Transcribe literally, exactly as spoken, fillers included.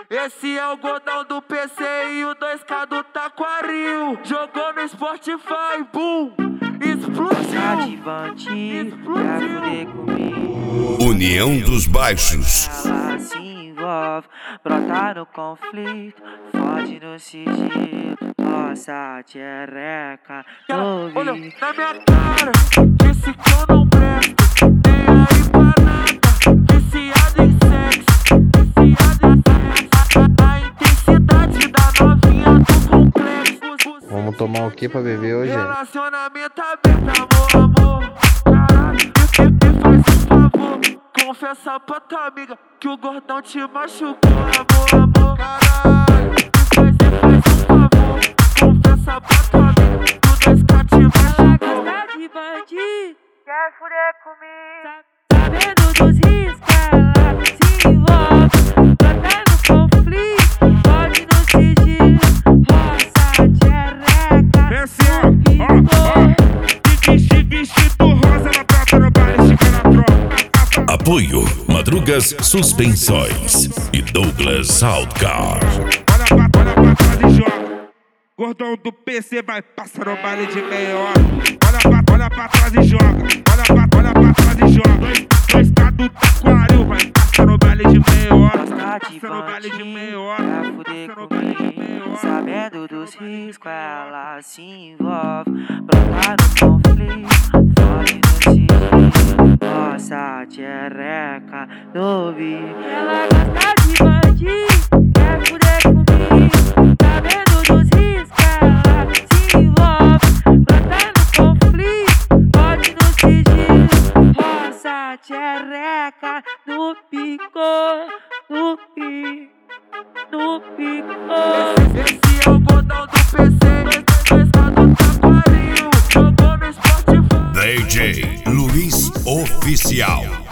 Esse é o gordão do P C e o dois K do Taquaril. Jogou no Spotify, boom, explodiu. Cativante, pra fuder comigo. União dos Baixos. Ela se envolve, brota no conflito, foge no sigilo. Nossa tchereca, Ela olhou ouvi. na minha cara, disse que eu não presto. Nem aí pra nada, viciado em sexo, viciado em sexo. A intensidade da novinha do complexo. Vamos tomar o que pra beber hoje? Relacionamento aberto, amor, amor. Caralho, me, me faz um favor. Confessa pra tua amiga que o gordão te machucou, amor, amor. Caralho, me faz, me faz um favor. Confessa pra tua amiga que o dois K te machucou. Ela gosta de bandido, quer fuder comigo. Sabendo dos riscos, ela se envolve, brota no conflito, foge no sigilo. Roça tchereca, Esse ó, ó, ó. Chique, chique, do rosa na prata no baile, chica na tropa. Apoio Madrugas Suspensões e Douglas Outcar. Olha pra, olha pra trás e joga. Gordão do P C vai passar no baile de meia hora. Olha pra, olha pra trás e joga. Olha pra, olha pra trás e joga. Dois, dois K do Taquaril vai passar no baile de meia hora. Passa no baile de meia hora. pra fuder Passa no baile de meia comigo. hora. Sabendo dos riscos, ela se envolve, brota no conflito, foge no sigilo. Nossa tchereca, duvido. Ela gosta de bandido, quer fuder comigo. Sabendo dos riscos, ela se envolve, brota no conflito, foge no sigilo. Roça tchereca, no pico, no pico, no pico. Esse é o gordão do P C, dois K do Taquaril. Jogou no Spotify. D J Luiz Oficial.